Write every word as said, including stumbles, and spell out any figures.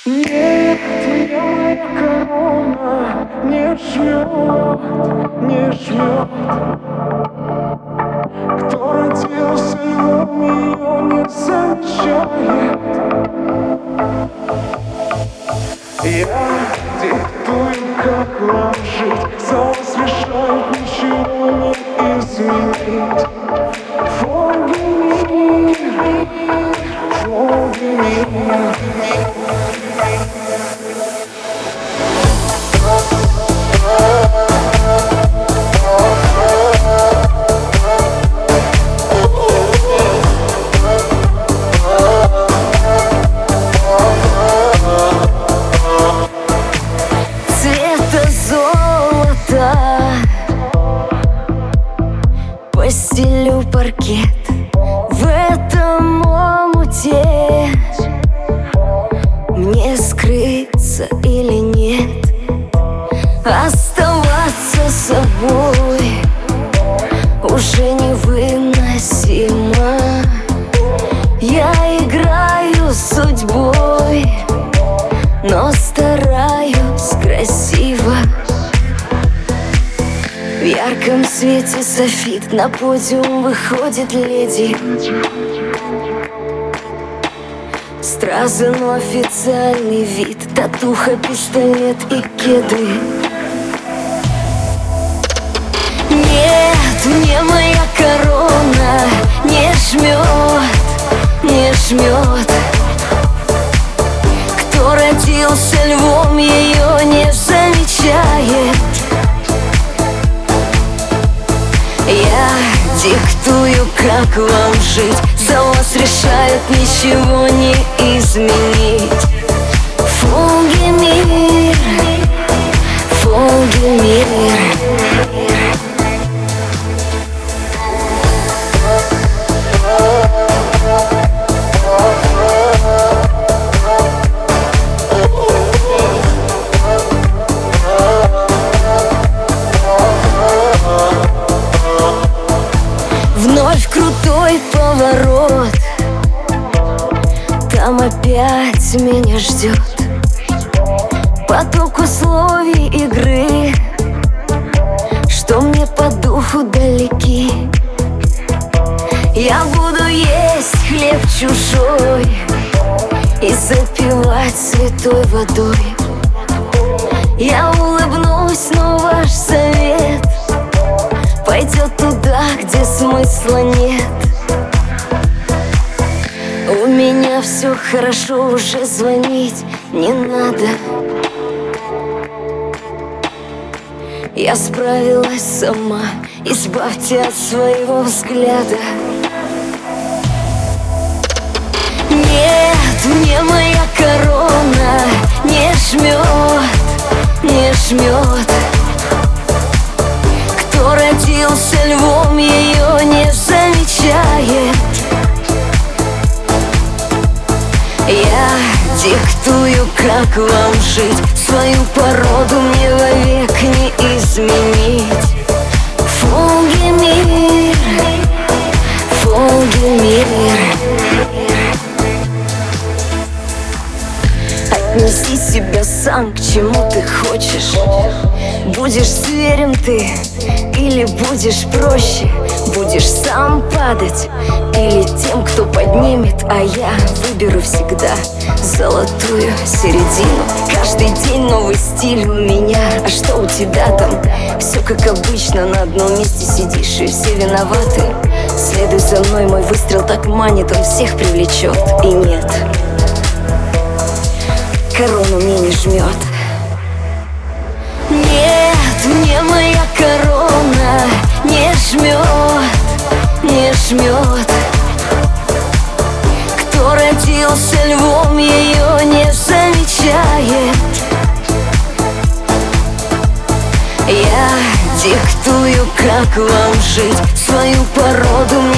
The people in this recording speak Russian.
Нет, меня моя корона не жмет, не жмет. Кто родился львом, ее не замечает. Я диктую, как вам жить, за вас решают, ничего не изменить. Фоги мир, фоги мир. Цвета золота постелю паркет в этом омуте. Мне скрыться или нет, оставаться собой уже невыносимо. Я играю с судьбой, но стараюсь красиво. В ярком свете софит на подиум выходит леди. Стразы, но официальный вид, татуха, пистолет и кеды. Нет, мне моя корона не жмет, не жмет. Кто родился львом, ее не замечает. Я диктую, как вам жить, за вас решают, ничего не изменить. Фоги мир, фоги мир. Вновь крутой поворот, там опять меня ждет поток условий игры, что мне по духу далеки. Я буду есть хлеб чужой и запивать святой водой. Я улыбнусь, но ваш совет пойдет туда, где смысла нет. У меня все хорошо, уже звонить не надо. Я справилась сама, избавьте от своего взгляда. Нет, мне моя корона не жмет, не жмет. Кто родился львом, ее не замечает. Я диктую, как вам жить, свою породу мне вовек не изменить. Фоги мир, фоги мир. Отнеси себя сам, к чему ты хочешь. Будешь зверем ты или будешь проще? Будешь сам падать или тем, кто поднимет? А я выберу всегда золотую середину. Каждый день новый стиль у меня. А что у тебя там? Все как обычно, на одном месте сидишь и все виноваты. Следуй за мной, мой выстрел так манит, он всех привлечет. И нет, корону мне не жмет. Нет, мне моя корона не жмет, не жмет. Кто родился львом, ее не замечает. Я диктую, как вам жить, свою породу мне